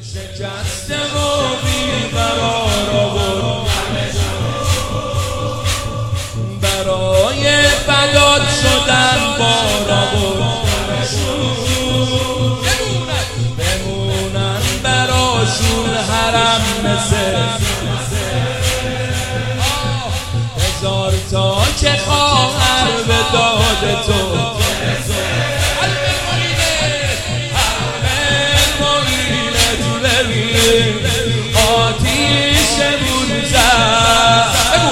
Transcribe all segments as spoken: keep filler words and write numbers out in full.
شکسته و بیقرار آورد برای فدات شدن بار آورد بمونن براشون حرم مثل هزار تا که خواهر به داد تو آتیش منزد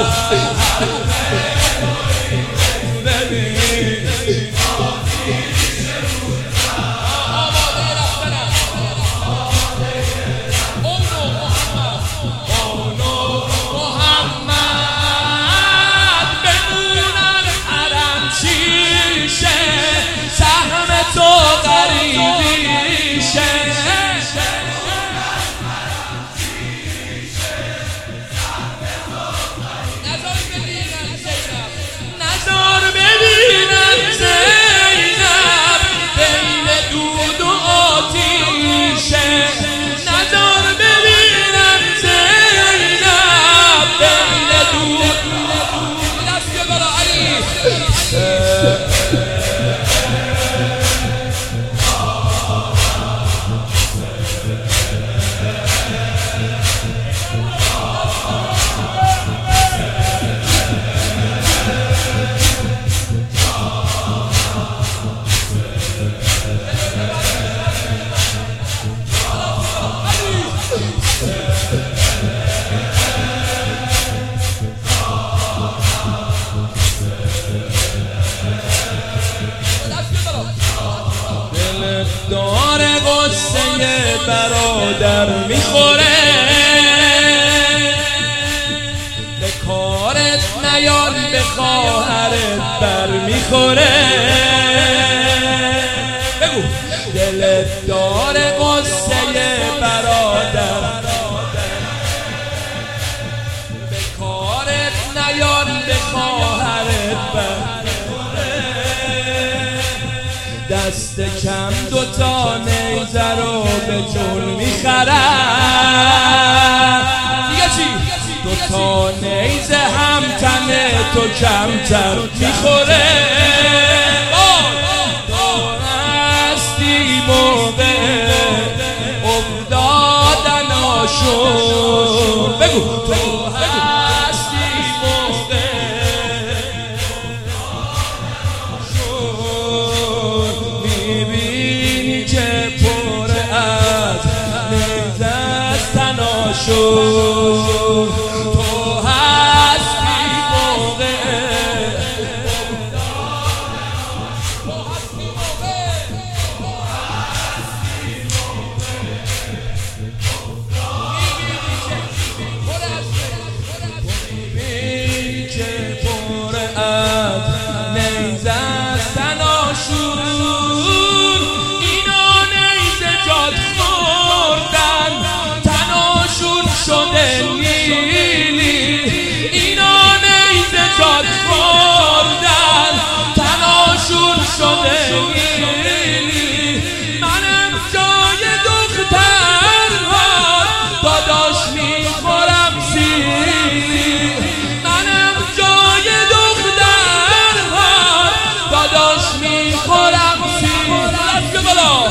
داره قصه برادر میخوره به کارت نیاد به خواهرت بر میخوره بگو دلت داره قصه برادر به کارت نیاد به خواهرت بر دست کم دوتا نیزه رو به جون میخرن دیگه چی؟ دوتا نیزه هم تنه تو کمتر میخوره تو هستی موقع افتادن آشون بگو تو هستی موقع میبینی که پر از نیزه است تناشون تو هستی موقع میبینی که پر از نیزه است تناشون شده نیلی اینا نیزه جاد خوردن تناشون شده نیلی منم جای دخترها داداش میخورم سیلی منم جای دخترها داداش میخورم سیلی بالا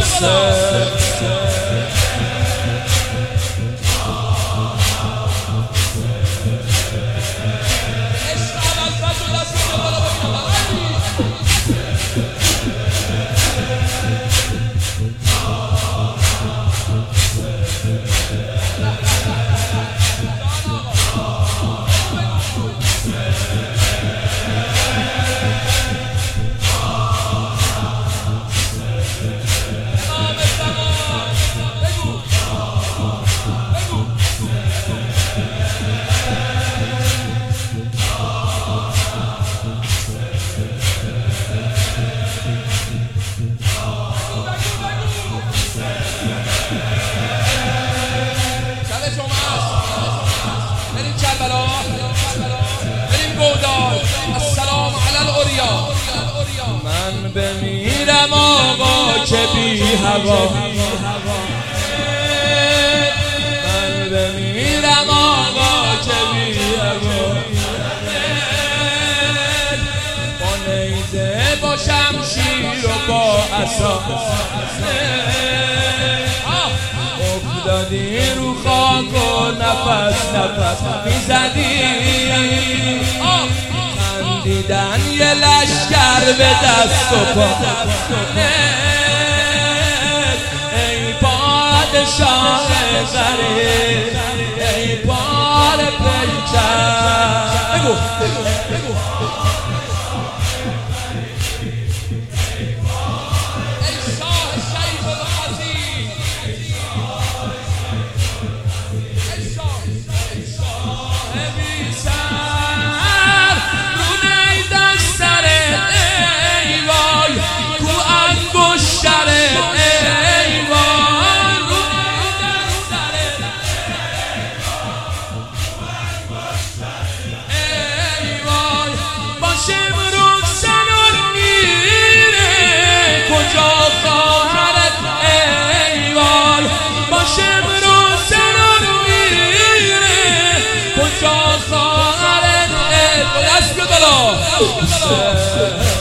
من بمیرم آقا که بی هوا افتادی رو خاک و نفس نفس میزدی خندیدن یه لشکر به دست و پا ای پادشاه غریب ای بار پیکر بگو بگو Oh